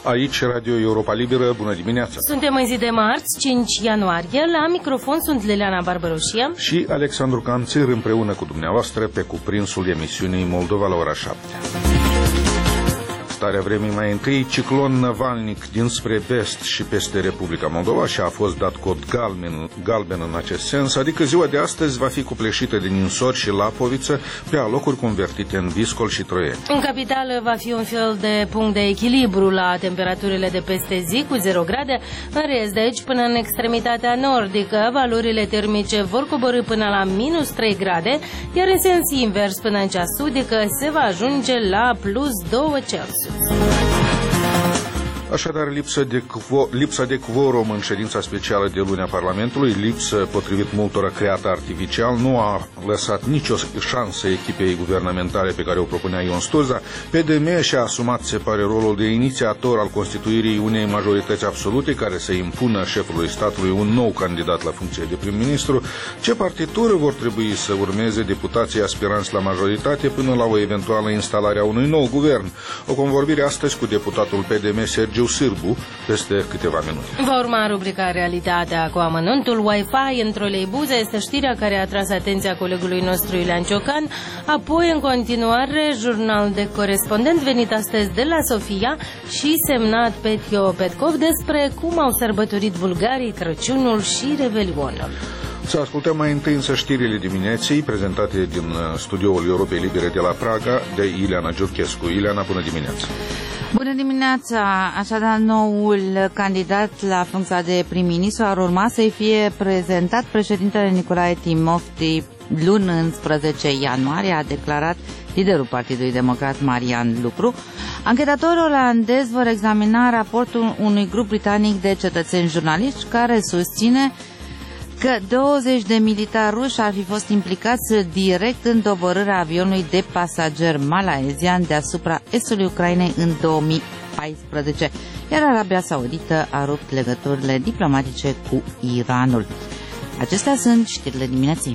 Aici, Radio Europa Liberă, bună dimineața! Suntem în zi de marți, 5 ianuarie, la microfon sunt Liliana Barbaroșia și Alexandru Canțir, împreună cu dumneavoastră pe cuprinsul emisiunii Moldova la ora 7. Starea vremii mai întâi, ciclon Navalnic dinspre vest și peste Republica Moldova și a fost dat cod galben în acest sens, adică ziua de astăzi va fi cupleșită de ninsori și lapoviță pe alocuri convertite în viscol și troieni. În capitală va fi un fel de punct de echilibru la temperaturile de peste zi cu 0 grade, în rest de aici până în extremitatea nordică valorile termice vor coborî până la minus 3 grade, iar în sens invers până în cea sudică se va ajunge la plus 2 Celsius. Așadar, lipsa de quorum în ședința specială de luni a Parlamentului, lipsă potrivit multora creată artificial, nu a lăsat nicio șansă echipei guvernamentale pe care o propunea Ion Sturza. PDM și-a asumat, se pare, rolul de inițiator al constituirii unei majorități absolute care să impună șefului statului un nou candidat la funcție de prim-ministru. Ce partitură vor trebui să urmeze deputații aspiranți la majoritate până la o eventuală instalare a unui nou guvern? O convorbire astăzi cu deputatul PDM Sergiu Sârbu, peste câteva minute. Va urma rubrica Realitatea cu amănuntul. Wi-Fi în troleibuze este știrea care a atras atenția colegului nostru Iulian Ciocan. Apoi, în continuare, jurnal de corespondent venit astăzi de la Sofia și semnat Petio Petkov despre cum au sărbătorit bulgarii Crăciunul și Revelionul. Să ascultăm mai întâi însă știrile dimineții prezentate din studioul Europei Libere de la Praga de Ileana Giurchescu. Ileana, bună dimineața! Bună dimineața! Așadar, noul candidat la funcția de prim-ministru ar urma să-i fie prezentat președintele Nicolae Timofti luni 11 ianuarie, a declarat liderul Partidului Democrat Marian Lucru. Anchetatorii olandezi vor examina raportul unui grup britanic de cetățeni jurnaliști care susține că 20 de militari ruși ar fi fost implicați direct în doborârea avionului de pasageri malaezian deasupra estului Ucrainei în 2014, iar Arabia Saudită a rupt legăturile diplomatice cu Iranul. Acestea sunt știrile dimineții.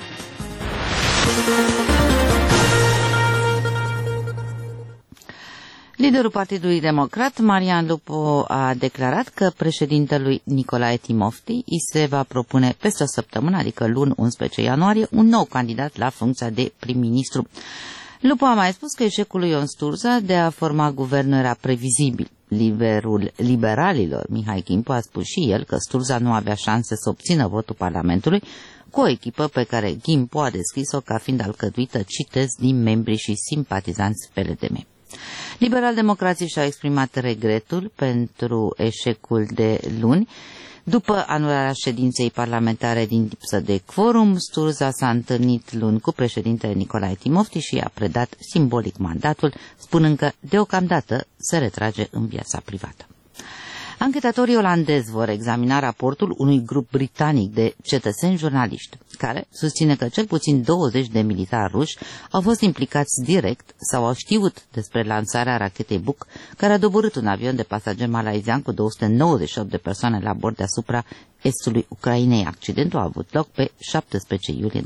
Liderul Partidului Democrat, Marian Lupu, a declarat că președintelui Nicolae Timofti îi se va propune peste o săptămână, adică luni 11 ianuarie, un nou candidat la funcția de prim-ministru. Lupu a mai spus că eșecul lui Ion Sturza de a forma guvernul era previzibil. Liderul liberalilor, Mihai Gimpo, a spus și el că Sturza nu avea șanse să obțină votul Parlamentului cu o echipă pe care Gimpo a descris-o ca fiind alcătuită, citez, din membri și simpatizanți PLDM. Liberal-democrații și-au exprimat regretul pentru eșecul de luni. După anularea ședinței parlamentare din lipsă de quorum, Sturza s-a întâlnit luni cu președintele Nicolae Timofti și i-a predat simbolic mandatul, spunând că deocamdată se retrage în viața privată. Anchetatorii olandezi vor examina raportul unui grup britanic de cetățeni jurnaliști, care susține că cel puțin 20 de militari ruși au fost implicați direct sau au știut despre lansarea rachetei Buk, care a doborât un avion de pasageri malaizian cu 298 de persoane la bord deasupra estului Ucrainei. Accidentul a avut loc pe 17 iulie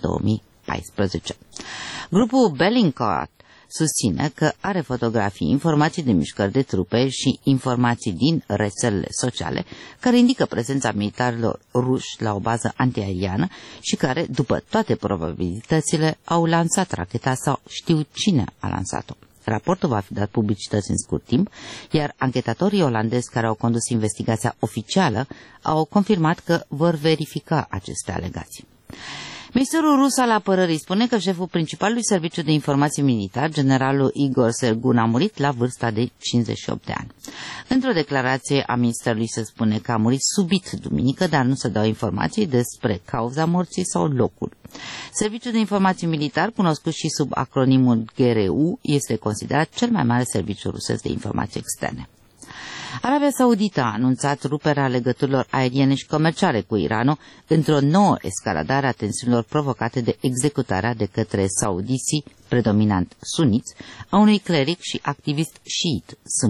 2014. Grupul Bellingcat susține că are fotografii, informații de mișcări de trupe și informații din rețelele sociale care indică prezența militarilor ruși la o bază antiaeriană și care, după toate probabilitățile, au lansat racheta sau știu cine a lansat-o. Raportul va fi dat publicității în scurt timp, iar anchetatorii olandezi care au condus investigația oficială au confirmat că vor verifica aceste alegații. Ministerul rus al apărării spune că șeful principalului serviciu de informații militar, generalul Igor Sergun, a murit la vârsta de 58 de ani. Într-o declarație a ministerului se spune că a murit subit duminică, dar nu se dau informații despre cauza morții sau locul. Serviciul de informații militar, cunoscut și sub acronimul GRU, este considerat cel mai mare serviciu rusesc de informații externe. Arabia Saudită a anunțat ruperea legăturilor aeriene și comerciale cu Iranul într-o nouă escaladare a tensiunilor provocate de executarea de către saudiții, predominant suniți, a unui cleric și activist șiit sâmbătă.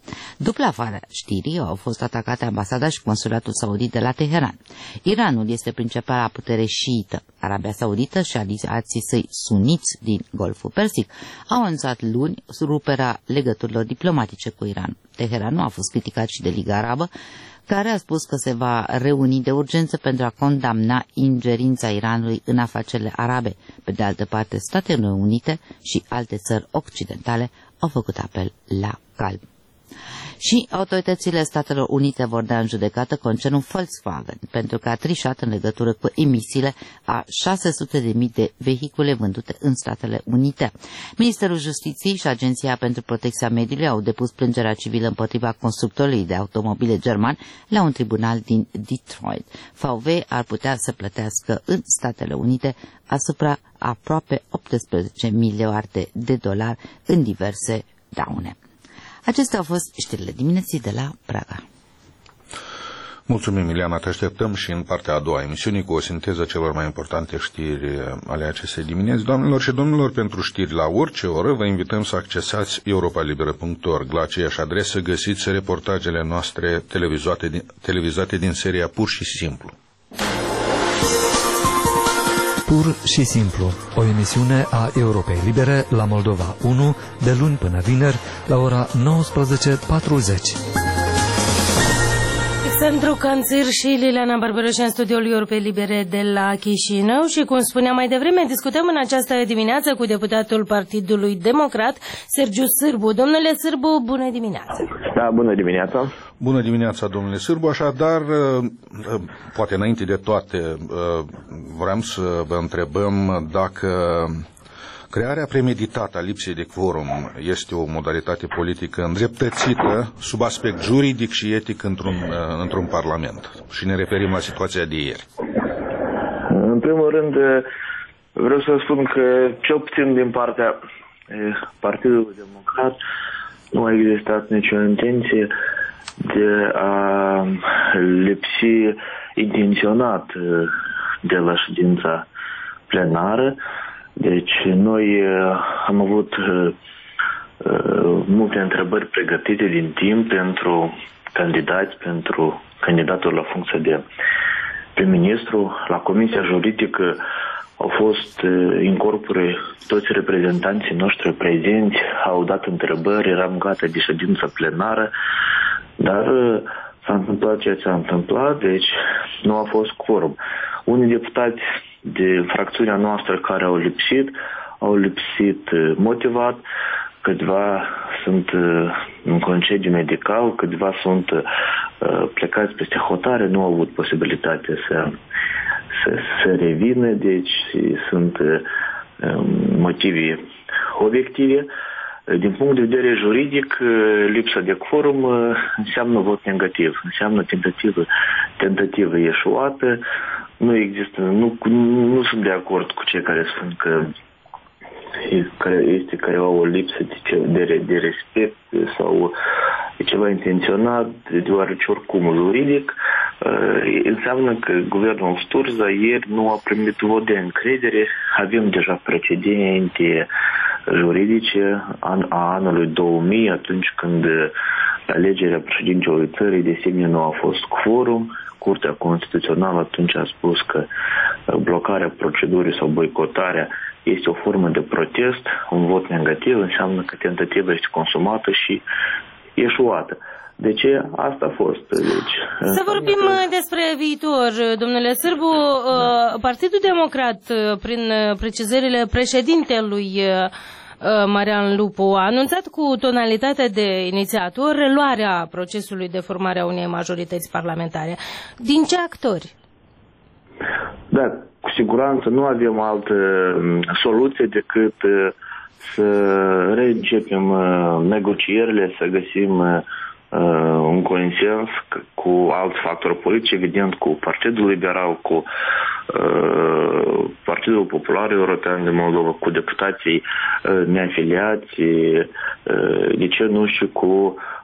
După afara știrii, au fost atacate ambasada și consulatul saudit de la Teheran. Iranul este principala putere șiită. Arabia Saudită și aliații săi suniți din Golful Persic au anunțat luni ruperea legăturilor diplomatice cu Iran. Teheranul a fost criticat și de Liga Arabă, care a spus că se va reuni de urgență pentru a condamna ingerința Iranului în afacerile arabe. Pe de altă parte, Statele Unite și alte țări occidentale au făcut apel la calm. Și autoritățile Statelor Unite vor da în judecată concernul Volkswagen pentru că a trișat în legătură cu emisiile a 600.000 de vehicule vândute în Statele Unite. Ministerul Justiției și Agenția pentru Protecția Mediului au depus plângerea civilă împotriva constructorului de automobile german la un tribunal din Detroit. VW ar putea să plătească în Statele Unite asupra aproape 18 miliarde de dolari în diverse daune. Acestea au fost știrile dimineții de la Praga. Mulțumim, Ileana, te așteptăm și în partea a doua emisiunii cu o sinteză celor mai importante știri ale acestei dimineți. Doamnelor și domnilor, pentru știri la orice oră, vă invităm să accesați europalibera.org. La aceeași adresă găsiți reportajele noastre televizate din seria Pur și Simplu. Pur și Simplu, o emisiune a Europei Libere la Moldova 1, de luni până vineri, la ora 19:40. Alexandru Canțir și Liliana Barbărăș în studioul Europei Libere de la Chișinău și, cum spuneam mai devreme, discutăm în această dimineață cu deputatul Partidului Democrat, Sergiu Sârbu. Domnule Sârbu, bună dimineața! Da, bună dimineața! Bună dimineața, domnule Sârbu. Așadar, poate înainte de toate, vreau să vă întrebăm dacă crearea premeditată a lipsei de quorum este o modalitate politică îndreptățită sub aspect juridic și etic într-un parlament. Și ne referim la situația de ieri. În primul rând, vreau să spun că, cel puțin din partea Partidului Democrat, nu a existat nicio intenție de a lipsi intenționat de la ședința plenară. Deci noi am avut multe întrebări pregătite din timp pentru candidați, pentru candidatul la funcția de prim-ministru. La Comisia Juridică au fost incorpore toți reprezentanții noștri prezenți, au dat întrebări, eram gata de ședință plenară, dar s-a întâmplat ce s-a întâmplat, deci nu a fost quorum. Unii deputați de fracțiunea noastră care au lipsit motivat, câțiva sunt în concediu medical, câțiva sunt plecați peste hotare, nu au avut posibilitate să revină, deci sunt motive obiective. Din punct de vedere juridic, lipsa de quorum înseamnă vot negativ, înseamnă tentativă eșuată. Nu există, nu sunt de acord cu cei care spun că este careva o lipsă de respect sau ceva intenționat, deoarece oricum juridic înseamnă că guvernul Sturza ieri nu a primit vot de încredere. Avem deja precedente juridice a anului 2000, atunci când alegerea președintelui țării de asemenea nu a fost quorum. Curtea Constituțională atunci a spus că blocarea procedurii sau boicotarea este o formă de protest, un vot negativ înseamnă că tentativa este consumată și eșuată. De ce? Asta a fost. Deci, să vorbim despre viitor, domnule Sârbu. Partidul Democrat, prin precizările președintelui Marian Lupu, a anunțat cu tonalitate de inițiator reluarea procesului de formare a unei majorități parlamentare. Din ce actori? Da, cu siguranță nu avem altă soluție decât să reîncepem negocierile, să găsim un consens cu alți factori politici, evident cu Partidul Liberal, cu Partidul Popular European de Moldova, cu deputații neafiliați, de ce nu și cu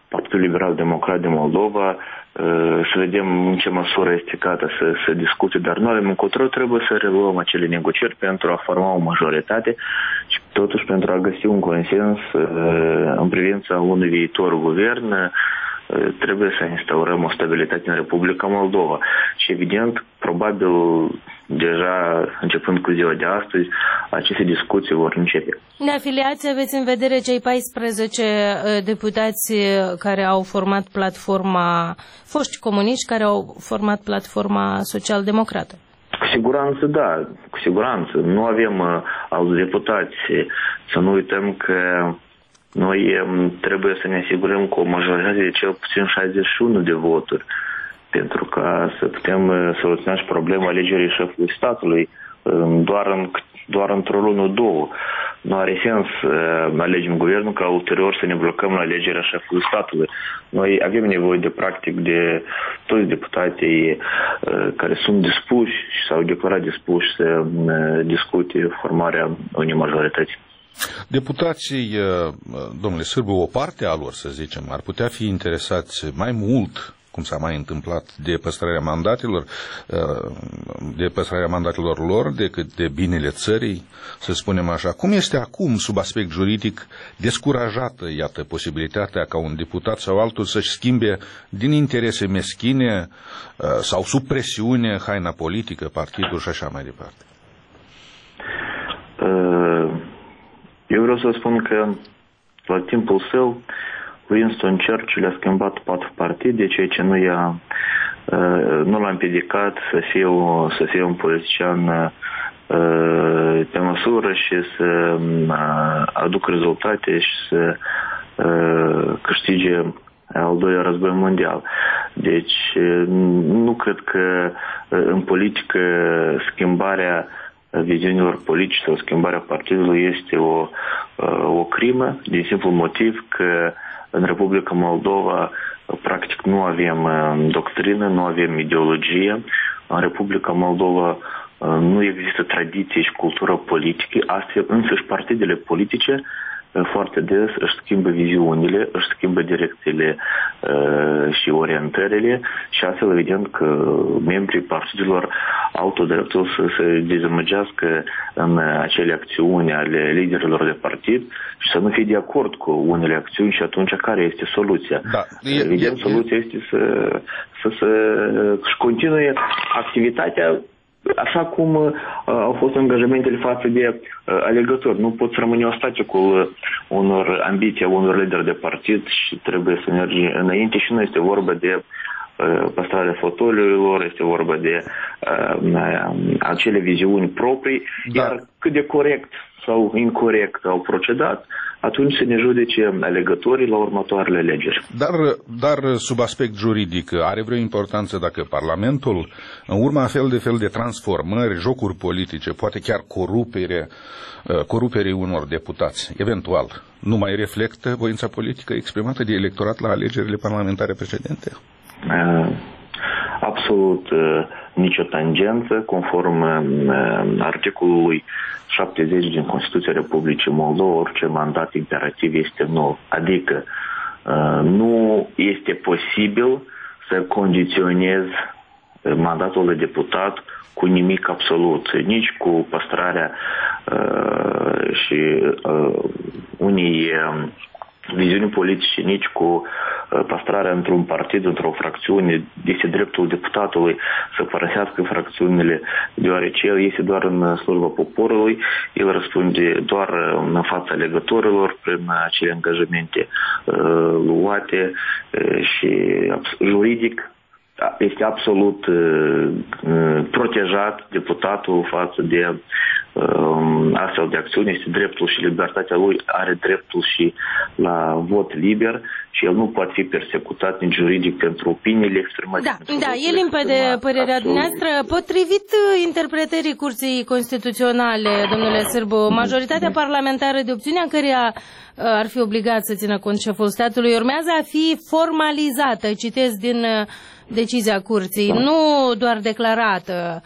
Partidul Liberal Democrat din Moldova, să vedem în ce măsură este gata să discute, dar noi încotro trebuie să reluăm acele negocieri pentru a forma o majoritate și totuși pentru a găsi un consens în privința unui viitor guvern. Trebuie să instaurăm o stabilitate în Republica Moldova. Și evident, probabil deja începând cu ziua de astăzi, aceste discuții vor începe. De afiliați aveți în vedere cei 14 deputați care au format platforma, foști comuniști care au format platforma social-democrată? Cu siguranță, da, cu siguranță. Nu avem alți deputați. Să nu uităm că noi trebuie să ne asigurăm cu o majoritate de cel puțin 61 de voturi pentru ca să putem soluționa și problema alegerii șefului statului doar într-o lună, două. Nu are sens să alegem guvernul ca ulterior să ne blocăm la alegerea șefului statului. Noi avem nevoie de practic de toți deputații care sunt dispuși și s-au declarat dispuși să discute formarea unei majorități. Deputații, domnule Sârbu, o parte a lor, să zicem, ar putea fi interesați mai mult, cum s-a mai întâmplat, de păstrarea mandatelor lor decât de binele țării, să spunem așa. Cum este acum, sub aspect juridic, descurajată, iată, posibilitatea ca un deputat sau altul să-și schimbe din interese meschine sau sub presiune haina politică, partidul și așa mai departe? Eu vreau să spun că la timpul său Winston Churchill a schimbat 4 partide, ceea ce nu l-a împiedicat să fie un politician pe măsură și să aducă rezultate și să câștige al doilea război mondial. Deci nu cred că în politică schimbarea viziunilor politice sau schimbarea partidului este o crimă, din simplu motiv că în Republica Moldova practic nu avem doctrină, nu avem ideologie. În Republica Moldova nu există tradiție și cultură politică, astfel însăși partidele politice foarte des își schimbă viziunile, își schimbă direcțiile și orientările și astfel evident că membrii partidelor au tot dreptul să se dezamăgească în acele acțiuni ale liderilor de partid și să nu fie de acord cu unele acțiuni și atunci care este soluția? Da, evident, soluția este să-și continue activitatea așa cum au fost angajamentele față de alegători. Nu poți rămâne ostaticul unor ambiții, unor lideri de partid și trebuie să mergi înainte și nu este vorba de păstrarea fotoliilor, este vorba de acele viziuni proprii, da. Iar cât de corect sau incorect au procedat, atunci să ne judece alegătorii la următoarele alegeri. Dar sub aspect juridic, are vreo importanță dacă Parlamentul, în urma fel de transformări, jocuri politice, poate chiar coruperii unor deputați, eventual, nu mai reflectă voința politică exprimată de electorat la alegerile parlamentare precedente? Absolut nicio tangență, conform articolului 70 din Constituția Republicii Moldova, orice mandat imperativ este nul. Adică nu este posibil să condiționezi mandatul de deputat cu nimic absolut, nici cu păstrarea și unei viziuni politice, nici cu păstrarea într-un partid, într-o fracțiune. Este dreptul deputatului să părăsească fracțiunile, deoarece el este doar în slujba poporului, el răspunde doar în fața alegătorilor prin acele angajamente luate și juridic este absolut protejat deputatul față de astfel de acțiuni, este dreptul și libertatea lui, are dreptul și la vot liber și el nu poate fi persecutat nici juridic pentru opiniile exprimate. Da, e limpede părerea dumneavoastră. Potrivit interpretării Curții Constituționale, domnule Sârbu, majoritatea parlamentară de opțiunea căreia ar fi obligat să țină cont șeful statului urmează a fi formalizată, citesc din decizia Curții, nu doar declarată.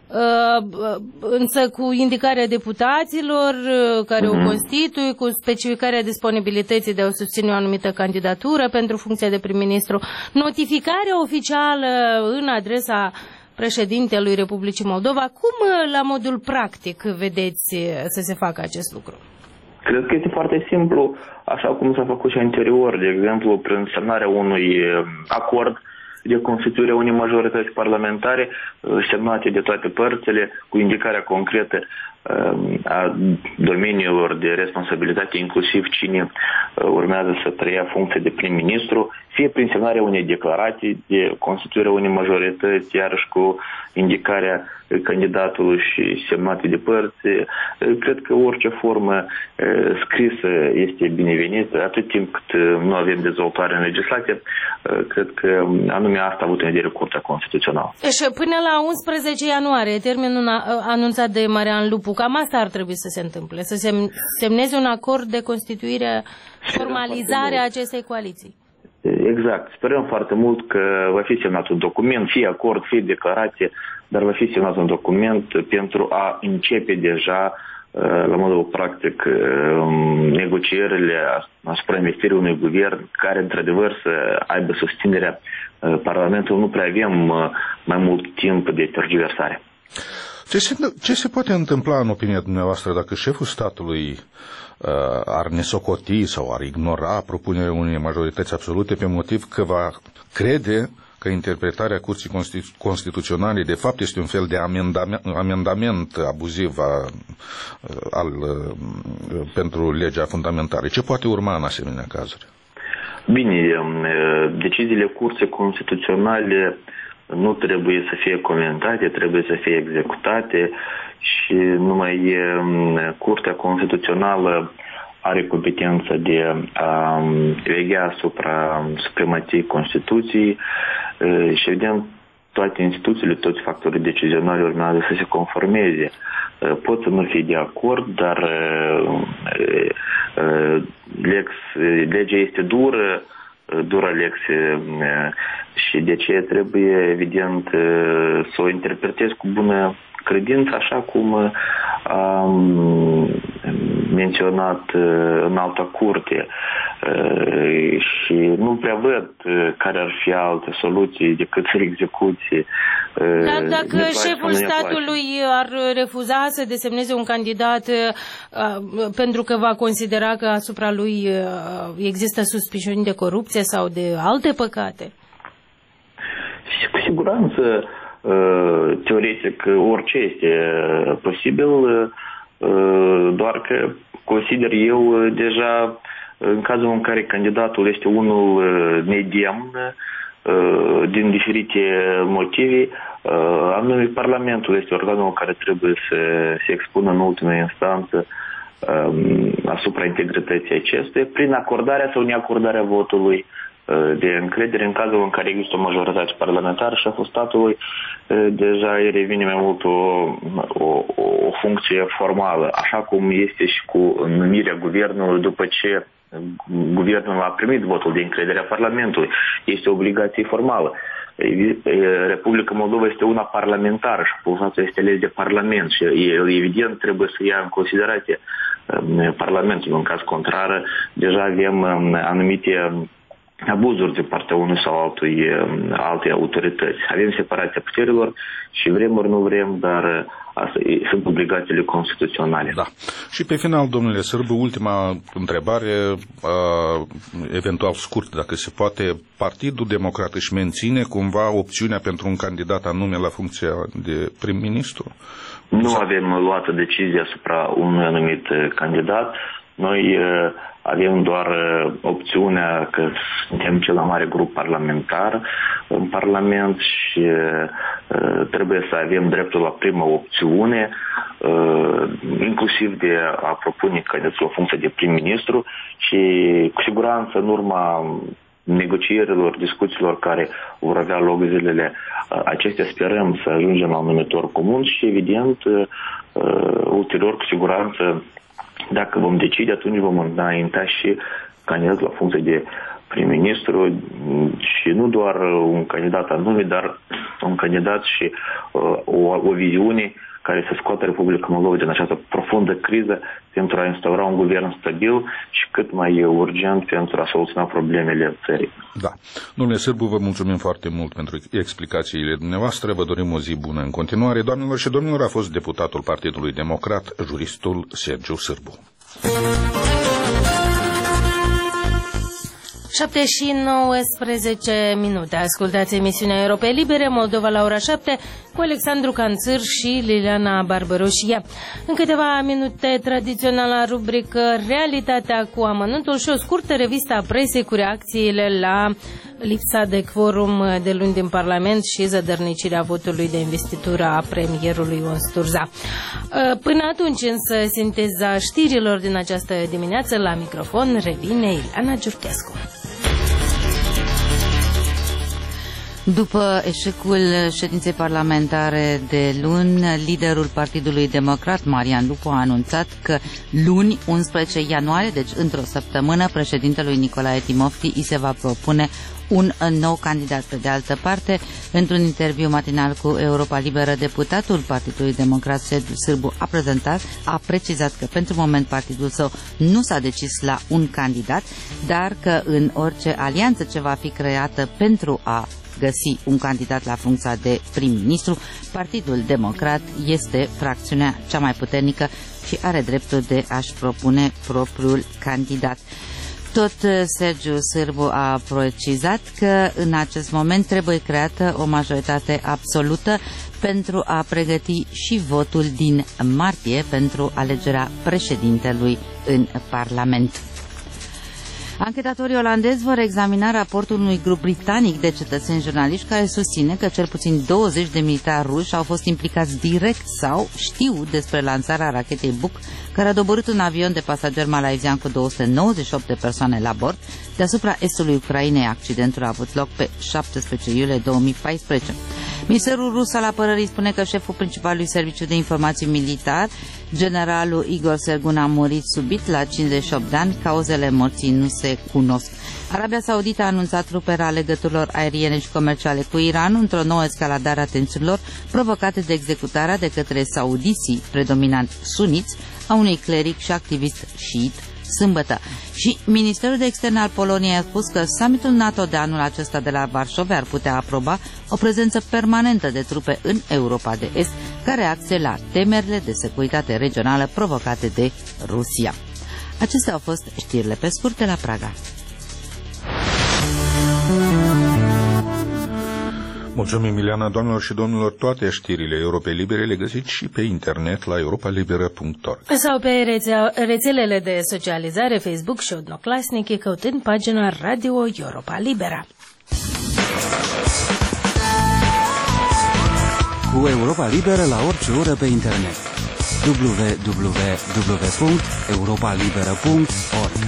însă cu indicarea deputaților care o constituie, cu specificarea disponibilității de a susține o anumită candidatură pentru funcția de prim-ministru, notificarea oficială în adresa președintelui Republicii Moldova. Cum, la modul practic, vedeți să se facă acest lucru? Cred că este foarte simplu, așa cum s-a făcut și anterior, de exemplu, prin semnarea unui acord de constituire a unei majorități parlamentare semnate de toate părțile, cu indicarea concretă a domeniilor de responsabilitate, inclusiv cine urmează să preia funcția de prim-ministru, fie prin semnarea unei declarații de constituire a unei majorități, iarăși cu indicarea candidatului și semnate de părți. Cred că orice formă scrisă este binevenită, atât timp cât nu avem dezvoltare în legislație. Cred că anume asta a avut în vedere Curtea Constituțională. Și până la 11 ianuarie, termenul anunțat de Marian Lupu, cam asta ar trebui să se întâmple, să semneze un acord de constituire, formalizare a acestei coaliții. Exact. Sperăm foarte mult că va fi semnat un document, fie acord, fie declarație, dar va fi semnat un document pentru a începe deja, la modul practic, negocierile asupra investirii unui guvern care, într-adevăr, să aibă susținerea Parlamentului. Nu prea avem mai mult timp de tergiversare. Ce se poate întâmpla, în opinia dumneavoastră, dacă șeful statului ar nesocoti sau ar ignora propunerea unei majorități absolute pe motiv că va crede că interpretarea Curții Constituționale de fapt este un fel de amendament abuziv pentru legea fundamentală? Ce poate urma în asemenea cazuri? Bine, deciziile Curții Constituționale nu trebuie să fie comentate, trebuie să fie executate și numai Curtea Constituțională are competența de a veghea asupra supremației Constituției și, evident, toate instituțiile, toți factorii decizionali urmează să se conformeze. Pot să nu fie de acord, dar legea este dura lex și de ce trebuie, evident, să o interpretez cu bună credință, așa cum am menționat în alta curte. Și nu prea văd care ar fi alte soluții decât execuție. Dar dacă șeful statului ar refuza să desemneze un candidat pentru că va considera că asupra lui există suspiciuni de corupție sau de alte păcate? Cu siguranță, teoretic, orice este posibil, doar că consider eu deja în cazul în care candidatul este unul nedemn din diferite motive, anume Parlamentul este organul care trebuie să se expună în ultimă instanță asupra integrității acestuia prin acordarea sau neacordarea votului de încredere. În cazul în care există o majoritate parlamentară, șeful statului deja îi revine mai mult o funcție formală, așa cum este și cu numirea guvernului după ce guvernul a primit votul de încredere a Parlamentului. Este o obligație formală. Republica Moldova este una parlamentară și pulsația este lege de Parlament și evident trebuie să ia în considerație Parlamentul. În caz contrar, deja avem anumite abuzuri de partea unui sau alte autorități. Avem separația puterilor și vrem ori nu vrem, dar asta sunt obligațiile constituționale. Da. Și pe final, domnule Sârbu, ultima întrebare, eventual scurt, dacă se poate, Partidul Democrat își menține cumva opțiunea pentru un candidat anume la funcția de prim-ministru? Nu avem luat decizie asupra unui anumit candidat. Noi avem doar opțiunea că suntem cel mai mare grup parlamentar în Parlament și trebuie să avem dreptul la prima opțiune, inclusiv de a propune candidatul la funcție de prim-ministru și cu siguranță în urma negocierilor, discuțiilor care vor avea loc zilele acestea, sperăm să ajungem la un numitor comun și evident ulterior cu siguranță dacă vom decide, atunci vom înainta și candidat la funcție de prim-ministru și nu doar un candidat anume, dar un candidat și o viziune care să scoată Republica Moldova din această profundă criză pentru a instaura un guvern stabil și cât mai urgent pentru a soluționa problemele țării. Da. Domnule Sârbu, vă mulțumim foarte mult pentru explicațiile dumneavoastră. Vă dorim o zi bună în continuare. Doamnelor și domnilor, a fost deputatul Partidului Democrat, juristul Sergiu Sârbu. 7 și 19 minute. Ascultați emisiunea Europei Libere, Moldova la ora 7, cu Alexandru Canțâr și Liliana Barbăroșia. În câteva minute, tradiționala rubrică Realitatea cu amănuntul și o scurtă revistă a presei cu reacțiile la lipsa de quorum de luni din Parlament și zădărnicirea votului de investitură a premierului Ion Sturza. Până atunci, însă, sinteza știrilor din această dimineață, la microfon revine Ileana Giurchescu. După eșecul ședinței parlamentare de luni, liderul Partidului Democrat, Marian Lupu, a anunțat că luni, 11 ianuarie, deci într-o săptămână, președintelui Nicolae Timofti îi se va propune un nou candidat. Pe de altă parte, într-un interviu matinal cu Europa Liberă, deputatul Partidului Democrat Sergiu Sârbu a precizat că pentru moment partidul său nu s-a decis la un candidat, dar că în orice alianță ce va fi creată pentru a găsi un candidat la funcția de prim-ministru, Partidul Democrat este fracțiunea cea mai puternică și are dreptul de a-și propune propriul candidat. Tot Sergiu Sârbu a precizat că în acest moment trebuie creată o majoritate absolută pentru a pregăti și votul din martie pentru alegerea președintelui în Parlament. Anchetatorii olandezi vor examina raportul unui grup britanic de cetățeni jurnaliști care susține că cel puțin 20 de militari ruși au fost implicați direct sau știu despre lansarea rachetei Buk, care a doborât un avion de pasageri malaysian cu 298 de persoane la bord deasupra estului Ucrainei. Accidentul a avut loc pe 17 iulie 2014. Ministerul rus al apărării spune că șeful principalului serviciu de informații militar, generalul Igor Sergun, a murit subit la 58 de ani. Cauzele morții nu se cunosc. Arabia Saudită a anunțat ruperea legăturilor aeriene și comerciale cu Iran într-o nouă escaladare a tensiunilor provocate de executarea de către saudiții, predominant suniți, a unui cleric și activist șiit sâmbătă. Și Ministerul de Externe al Poloniei a spus că summitul NATO de anul acesta de la Varșovia ar putea aproba o prezență permanentă de trupe în Europa de Est ca reacție la temerile de securitate regională provocate de Rusia. Acestea au fost știrile pe scurt de la Praga. Mulțumim, Miliana. Doamnelor și domnilor, toate știrile Europei Libere le găsiți și pe internet la europalibera.org sau pe rețelele de socializare Facebook și Odnoclasnic, căutând pagina Radio Europa Libera. Cu Europa Liberă la orice oră pe internet. www.europalibera.org.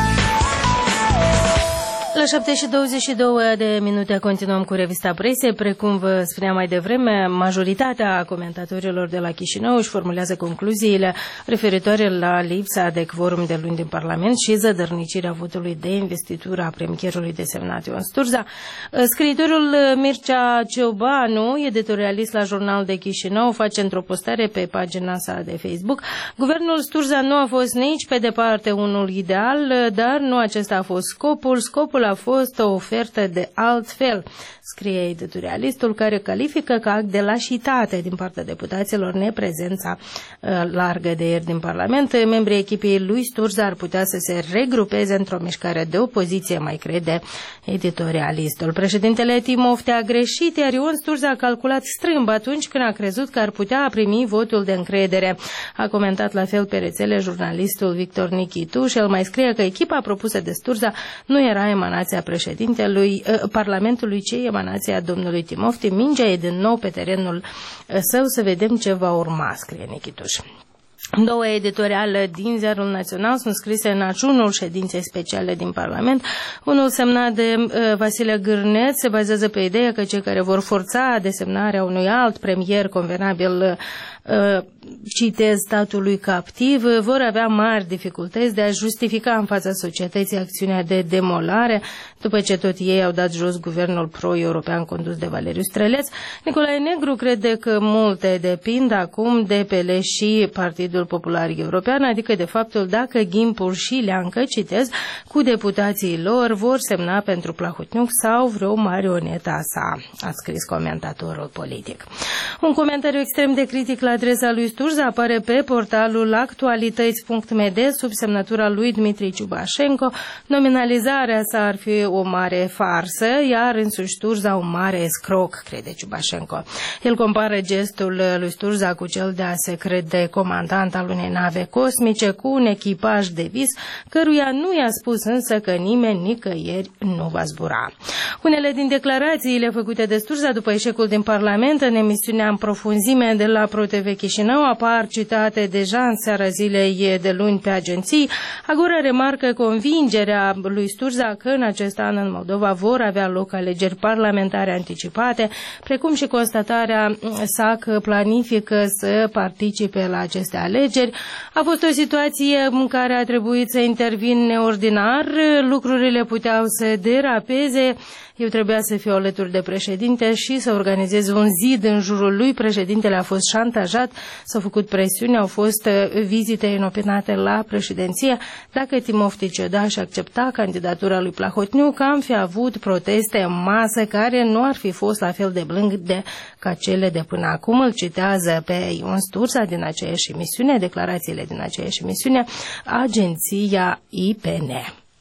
La 7 și 22 de minute continuăm cu revista presei. Precum vă spuneam mai devreme, majoritatea comentatorilor de la Chișinău își formulează concluziile referitoare la lipsa de quorum de luni din Parlament și zădărnicirea votului de investitură a premierului desemnat Ion Sturza. Scriitorul Mircea Ciobanu, editorialist la Jurnal de Chișinău, face într-o postare pe pagina sa de Facebook: guvernul Sturza nu a fost nici pe departe unul ideal, dar nu acesta a fost scopul. Scopul a fost o ofertă de altfel, scrie editorialistul, care califică ca act de lașitate din partea deputaților neprezența largă de ieri din Parlament. Membrii echipei lui Sturza ar putea să se regrupeze într-o mișcare de opoziție, mai crede editorialistul. Președintele Timofti a greșit, iar Ion Sturza a calculat strâmb atunci când a crezut că ar putea primi votul de încredere. A comentat la fel pe rețele jurnalistul Victor Nichitu și el mai scrie că echipa propusă de Sturza nu era emanația președintelui Parlamentului, ci emanația domnului Timofti. Mingea e din nou pe terenul său, să vedem ce va urma, scrie Nichituș. Două editoriale din Ziarul Național sunt scrise în ajunul ședinței speciale din Parlament. Unul semnat de Vasile Gârnet se bazează pe ideea că cei care vor forța desemnarea unui alt premier convenabil citez, statului captiv, vor avea mari dificultăți de a justifica în fața societății acțiunea de demolare, după ce tot ei au dat jos guvernul pro-european condus de Valeriu Străleț. Nicolae Negru crede că multe depind acum de PL și Partidul Popular European, adică de faptul dacă Ghimpur și Leancă, citez, cu deputații lor vor semna pentru Plahotniuc sau vreo marioneta sa, a scris comentatorul politic. Un comentariu extrem de critic la adresa lui Sturza apare pe portalul actualități.md sub semnătura lui Dmitri Ciubașenko. Nominalizarea sa ar fi o mare farsă, iar însuși Sturza un mare escroc, crede Ciubașenko. El compară gestul lui Sturza cu cel de a se crede comandant al unei nave cosmice cu un echipaj de vis, căruia nu i-a spus însă că nimeni nicăieri nu va zbura. Unele din declarațiile făcute de Sturza după eșecul din Parlament în emisiunea În profunzime de la ProTV Chișinău apar citate deja în seara zilei de luni pe agenții. Agora remarcă convingerea lui Sturza că în acest an în Moldova vor avea loc alegeri parlamentare anticipate, precum și constatarea sa că planifică să participe la aceste alegeri. A fost o situație în care a trebuit să intervin neordinar, lucrurile puteau să derapeze. Eu trebuia să fiu alături de președinte și să organizez un zid în jurul lui. Președintele a fost șantajat, s-au făcut presiuni, au fost vizite inopinate la președinție. Dacă Timofti ceda și accepta candidatura lui Plahotniuc, am fi avut proteste în masă care nu ar fi fost la fel de blânde ca cele de până acum. Îl citează pe Ion Sturza din aceeași emisiune, declarațiile din aceeași emisiune, agenția IPN.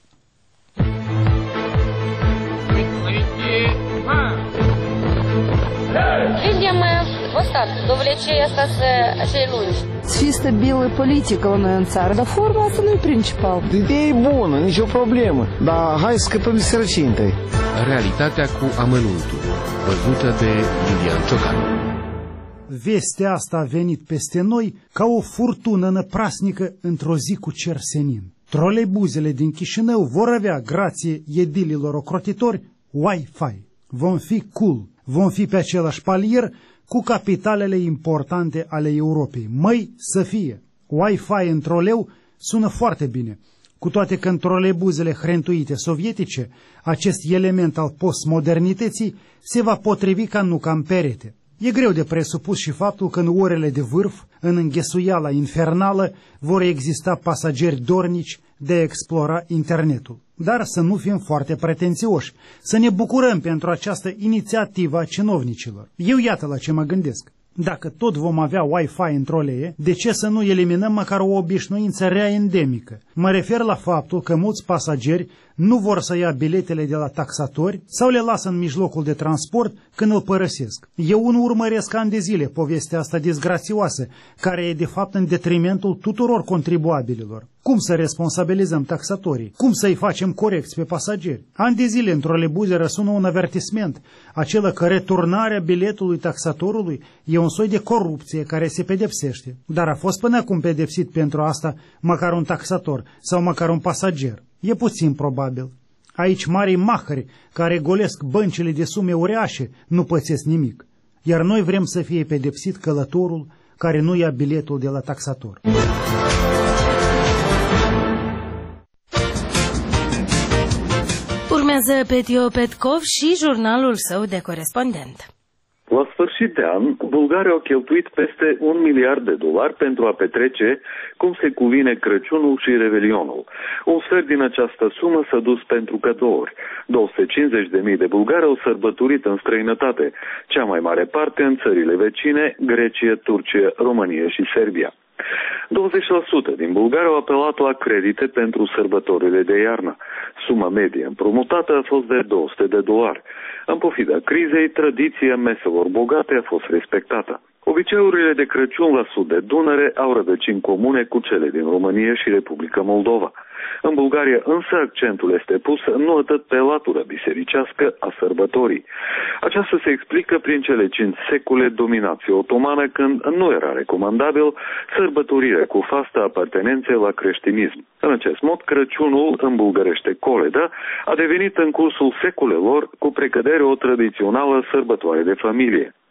Видим вот так, довлечение acei lungi. Să fie stabilă politică la noi în țară, dar forma asta nu e principal. Ideea e bună, nicio problemă, dar hai să scăpăm de sărăcie întâi. Realitatea cu amănuntul, văzută de Iulian Ciocan. Vestea asta a venit peste noi ca o furtună năprasnică într-o zi cu cer senin. Troleibuzele din Chișinău vor avea, grație edililor ocrotitori, Wi-Fi. Vom fi cool, vom fi pe același palier cu capitalele importante ale Europei. Măi să fie! Wi-Fi în troleu sună foarte bine, cu toate că în troleibuzele hrentuite sovietice, acest element al postmodernității se va potrivi ca nuca în perete. E greu de presupus și faptul că în orele de vârf, în înghesuiala infernală, vor exista pasageri dornici de a explora internetul. Dar să nu fim foarte pretențioși, să ne bucurăm pentru această inițiativă a cinovnicilor. Eu iată la ce mă gândesc. Dacă tot vom avea Wi-Fi în trolee, de ce să nu eliminăm măcar o obișnuință rea endemică? Mă refer la faptul că mulți pasageri nu vor să ia biletele de la taxatori sau le lasă în mijlocul de transport când îl părăsesc. Eu nu urmăresc ani de zile povestea asta disgrațioasă, care e de fapt în detrimentul tuturor contribuabililor. Cum să responsabilizăm taxatorii? Cum să-i facem corecți pe pasageri? Ani de zile în troleibuze răsună un avertisment, acela că returnarea biletului taxatorului e un soi de corupție care se pedepsește. Dar a fost până acum pedepsit pentru asta măcar un taxator sau măcar un pasager? E puțin probabil. Aici marii mahări care golesc băncile de sume uriașe nu pățesc nimic. Iar noi vrem să fie pedepsit călătorul care nu ia biletul de la taxator. Urmează Petio Petkov și jurnalul său de corespondent. La sfârșit de an, Bulgaria a cheltuit peste $1 miliard pentru a petrece cum se cuvine Crăciunul și Revelionul. Un sfert din această sumă s-a dus pentru cadouri. 250.000 de bulgari au sărbătorit în străinătate, cea mai mare parte în țările vecine, Grecie, Turcia, România și Serbia. 20% din bulgari au apelat la credite pentru sărbătorile de iarnă. Suma medie împrumutată a fost de $200. În pofida crizei, tradiția meselor bogate a fost respectată. Obiceiurile de Crăciun la sud de Dunăre au rădăcini comune cu cele din România și Republica Moldova. În Bulgaria însă accentul este pus nu atât pe latura bisericească a sărbătorii. Aceasta se explică prin cele 5 secole dominație otomană, când nu era recomandabil sărbătorirea cu fasta apartenenței la creștinism. În acest mod, Crăciunul, în bulgărește Coleda, a devenit în cursul secolelor cu precădere o tradițională sărbătoare de familie.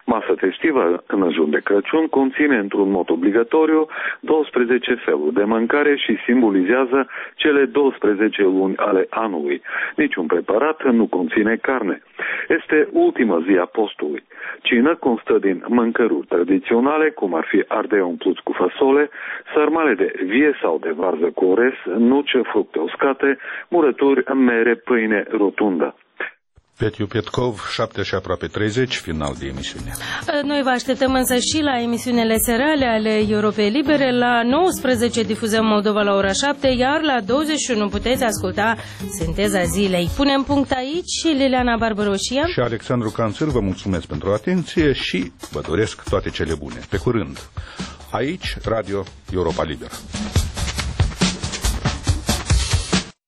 Masa festivă în ajun de Crăciun conține într-un mod obligatoriu 12 feluri de mâncare și simbolizează cele 12 luni ale anului. Niciun preparat nu conține carne. Este ultima zi a postului. Cină constă din mâncăruri tradiționale, cum ar fi ardei umpluți cu fasole, sarmale de vie sau de varză cu orez, nuci, fructe uscate, murături, mere, pâine rotundă. Petiu Petkov, 7 și aproape 30, final de emisiune. Noi vă așteptăm însă și la emisiunile serale ale Europei Libere. La 19 difuzăm Moldova la ora 7, iar la 21 puteți asculta Sinteza Zilei. Punem punct aici și Liliana Barbaroșia și Alexandru Canțel, vă mulțumesc pentru atenție și vă doresc toate cele bune. Pe curând! Aici, Radio Europa Liberă.